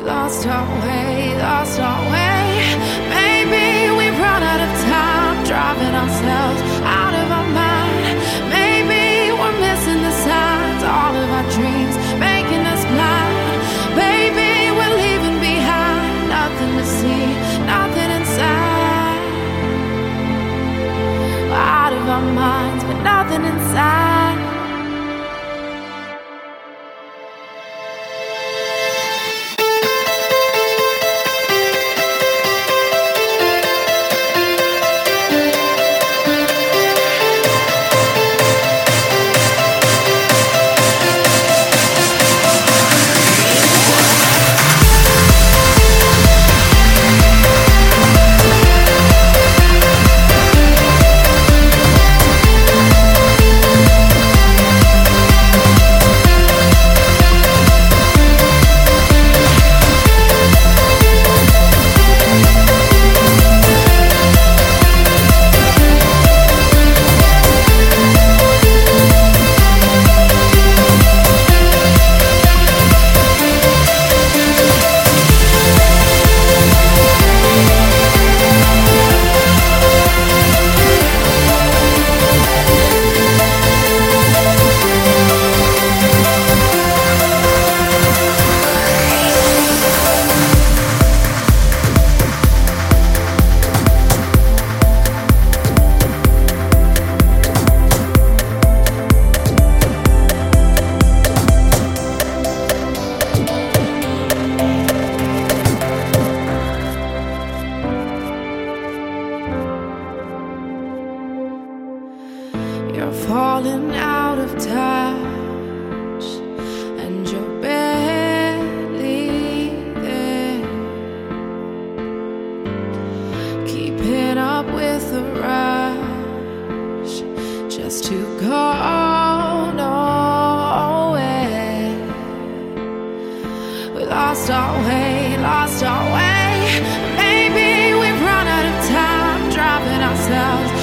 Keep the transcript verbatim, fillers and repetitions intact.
lost our way, lost our way. Maybe we've run out of time, driving ourselves out of our mind. Maybe we're missing the signs, all of our dreams making us blind. Baby, we're leaving behind nothing to see, nothing inside. We're out of our minds, but nothing inside. You're falling out of touch, and you're barely there, keeping up with the rush, just to go nowhere. We lost our way, lost our way. Maybe we've run out of time, driving ourselves